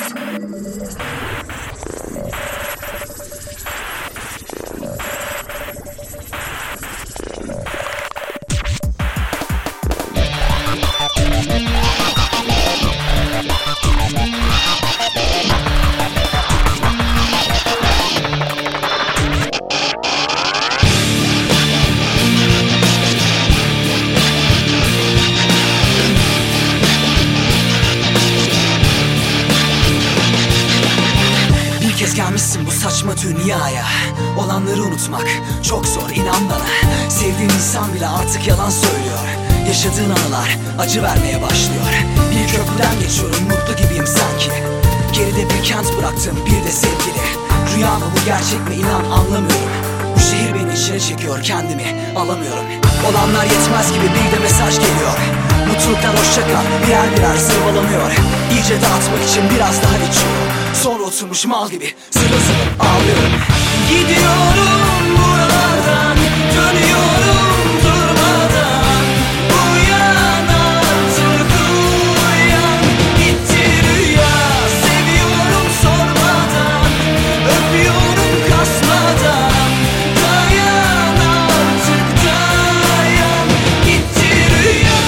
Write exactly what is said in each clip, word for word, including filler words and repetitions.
Gelmişsin bu saçma dünyaya. Olanları unutmak çok zor, inan bana. Sevdiğin insan bile artık yalan söylüyor. Yaşadığın anılar acı vermeye başlıyor. Bir köprüden geçiyorum, mutlu gibiyim sanki. Geride bir kent bıraktım, bir de sevgili. Rüya mı bu, gerçek mi, inan anlamıyorum. Bu şehir beni içine çekiyor, kendimi alamıyorum. Olanlar yetmez gibi bir de mesaj geliyor. Mutluluktan hoşça kal, birer birer zırvalanıyor. İyice dağıtmak için biraz daha içiyorum. Sonra oturmuş mal gibi zırıl zırıl ağlıyorum. Gidiyorum buralardan, dönüyorum durmadan. Uyan artık uyan, gitti rüya. Seviyorum sormadan, öpüyorum kasmadan. Dayan artık dayan, gitti rüya.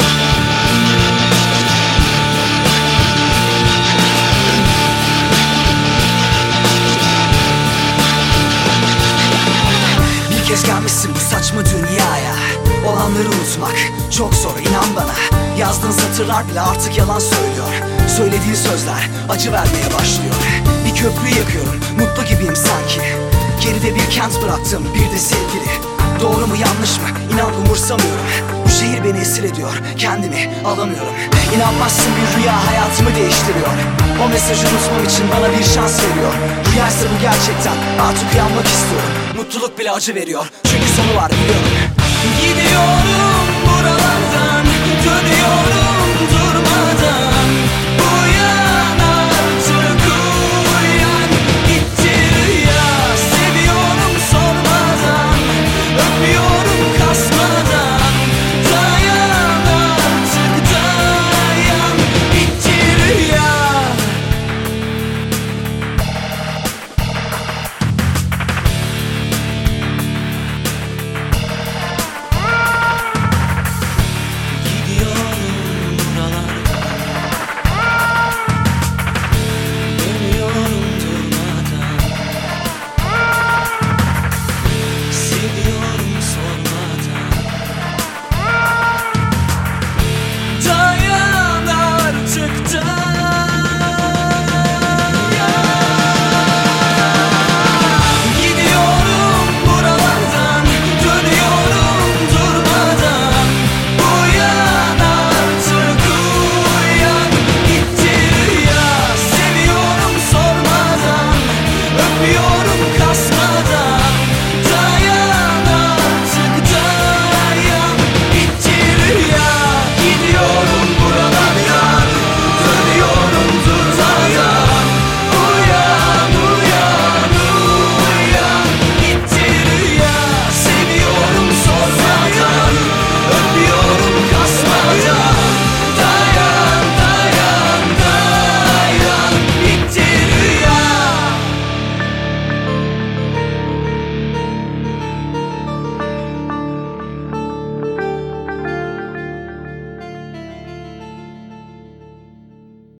Bir kez gelmişsin bu saçma dünyaya. Olanları unutmak çok zor, inan bana. Yazdığın satırlar bile artık yalan söylüyor. Söylediğin sözler acı vermeye başlıyor. Bir köprüyü yakıyorum, mutlu gibiyim sanki. Geride bir kent bıraktım, bir de sevgili. Doğru mu yanlış mı, inan umursamıyorum. Bu şehir beni esir ediyor, kendimi alamıyorum. İnanmazsın bir rüya hayatımı değiştiriyor. O mesajı unutmam için bana bir şans veriyor. Rüyaysa bu gerçekten, artık uyanmak istiyorum. Mutluluk bile acı veriyor, çünkü sonu var biliyorum. Gidiyorum buralardan, dönüyorum